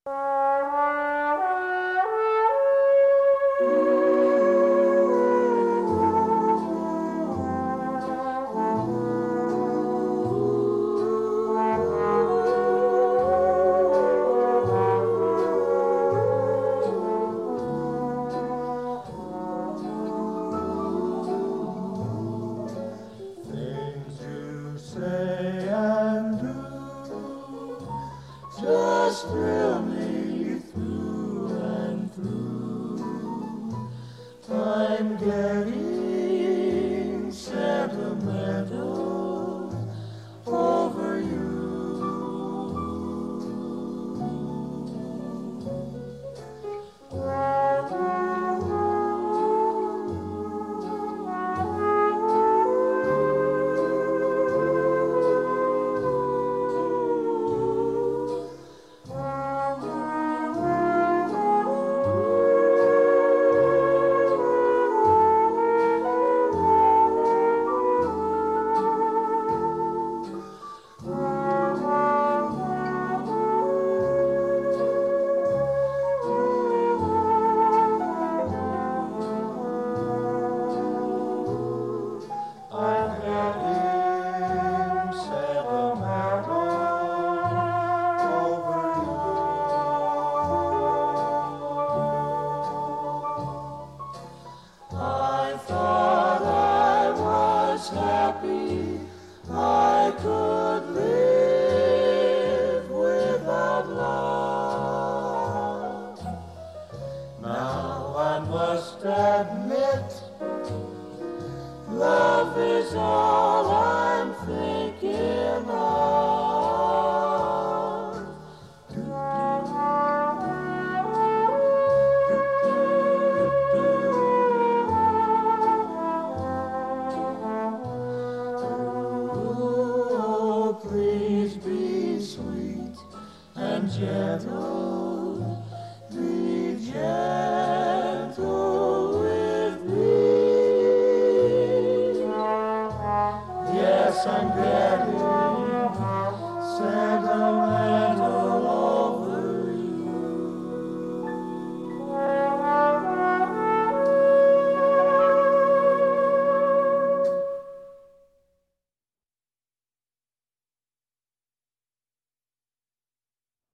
Things you say and do just thrill me through and through. I'm getting sentimental over you. I'm getting sentimental over you. I thought I was happy, I could live without love. Now I must admit, love is all I'm thinking of. Oh, please be sweet and gentle, be gentle with me. Yes, I'm glad.